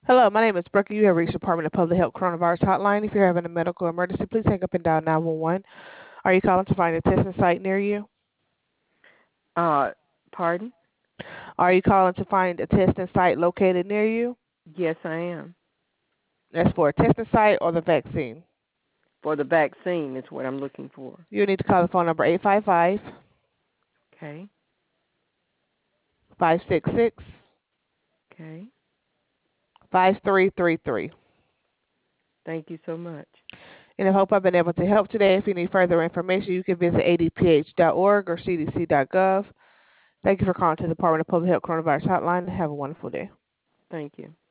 Hello, my name is Brooke. You have reached the Department of Public Health Coronavirus Hotline. If you're having a medical emergency, please hang up and dial 911. Are you calling to find a testing site near you? Uh, Pardon? Are you calling to find a testing site located near you? Yes, I am. That's for a testing site or the vaccine. For the vaccine is what I'm looking for. You need to call the phone number 855 Okay. 566 Okay. 5333. Thank you so much. And I hope I've been able to help today. If you need further information, you can visit adph.org or cdc.gov. Thank you for calling to the Department of Public Health Coronavirus Hotline. Have a wonderful day. Thank you.